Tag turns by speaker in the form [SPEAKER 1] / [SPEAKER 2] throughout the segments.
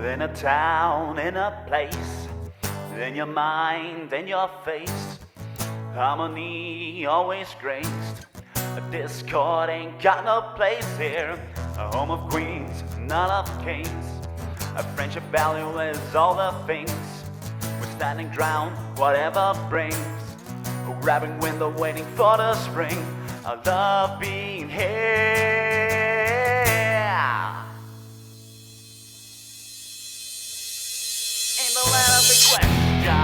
[SPEAKER 1] in a town, in a place, in your mind, in your face. Harmony always graced. Discord ain't got no place here. A home of queens, not of kings. A friendship value is all the things. We're standing ground, whatever brings. A grabbing window, waiting for the spring. I love being here. In the land of the question.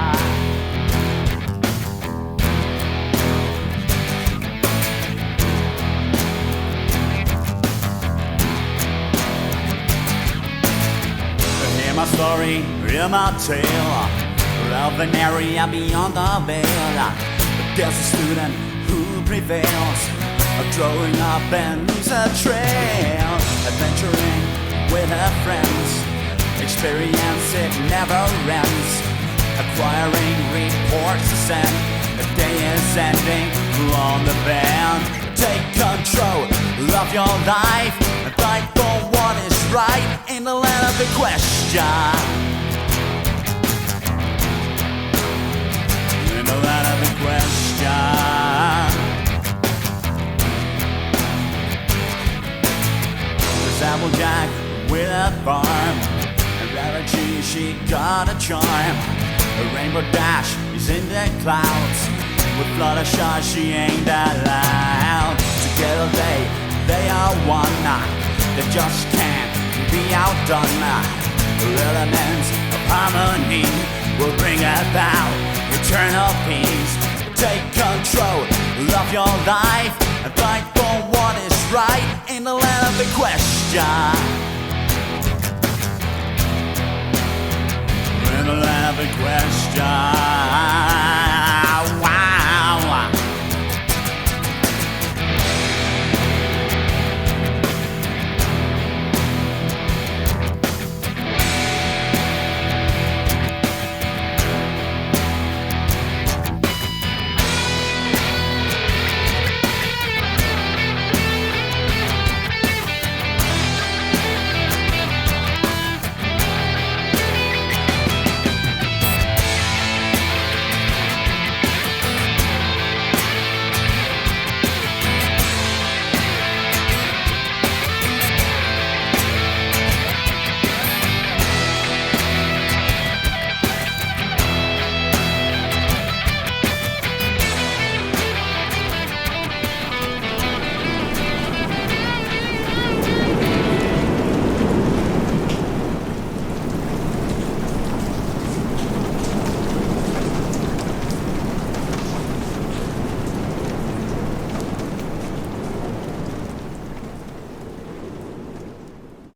[SPEAKER 1] Hear my story, hear my tale of an area beyond the veil. There's a student who prevails, growing up and leaves a trail, adventuring with her friends. Experience it never ends, acquiring reports to send. The day is ending on the band. Take control of your life and fight for what is right in the land of the question. In the land of the question. There's Applejack with a farm, and Rara G, she got a charm. A rainbow dash is in the clouds. With Fluttershy, she ain't allowed. Together they are one. They just can't be outdone. Elements of harmony will bring about eternal peace. Take control of your life and fight for what is right in the land of the question. In the land of the question.